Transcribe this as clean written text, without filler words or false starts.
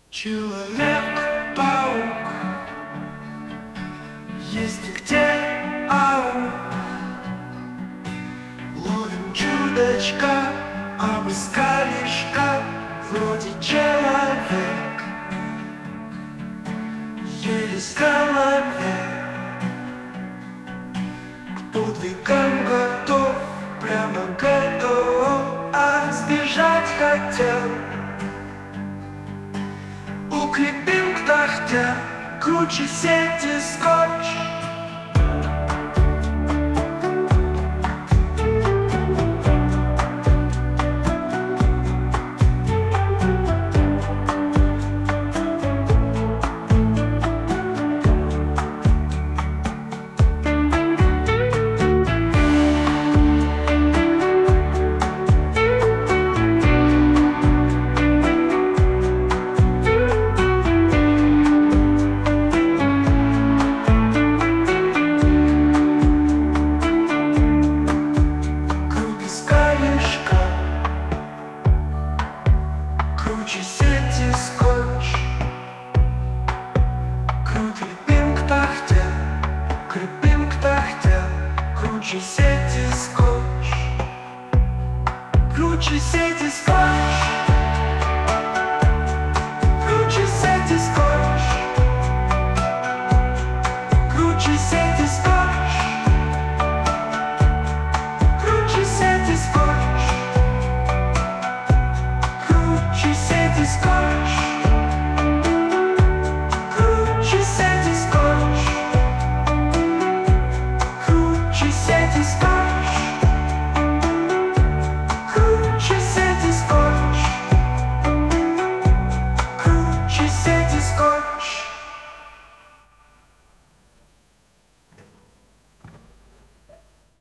Человек-паук, есть где аук. Ловим чудачка, обыскалишка, вроде человек, еле голове. К подвигам готов, прямо готов, а сбежать хотел. Укрепим к тахте, круче сети скотч. Круче сети скотч.